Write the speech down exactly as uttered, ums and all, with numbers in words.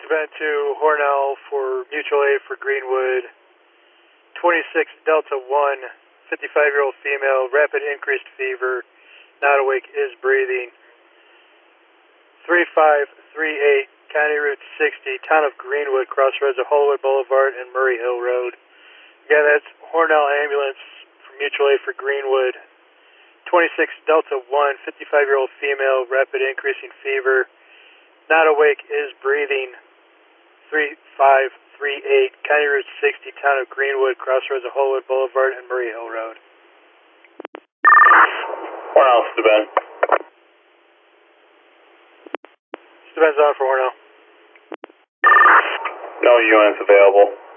Steuben to Hornell for mutual aid for Greenwood. twenty-six Delta one, fifty-five-year-old female, rapid increased fever, not awake, is breathing. three five three eight, County Route sixty, town of Greenwood, crossroads of Hollywood Boulevard and Murray Hill Road. Yeah, that's Hornell Ambulance for mutual aid for Greenwood. twenty-six Delta one, fifty-five-year-old female, rapid increasing fever, not awake, is breathing. three five three eight, County Route sixty, town of Greenwood, crossroads of Hollywood Boulevard and Murray Hill Road. Hornell, Steuben. Steuben's on for Hornell. No units available.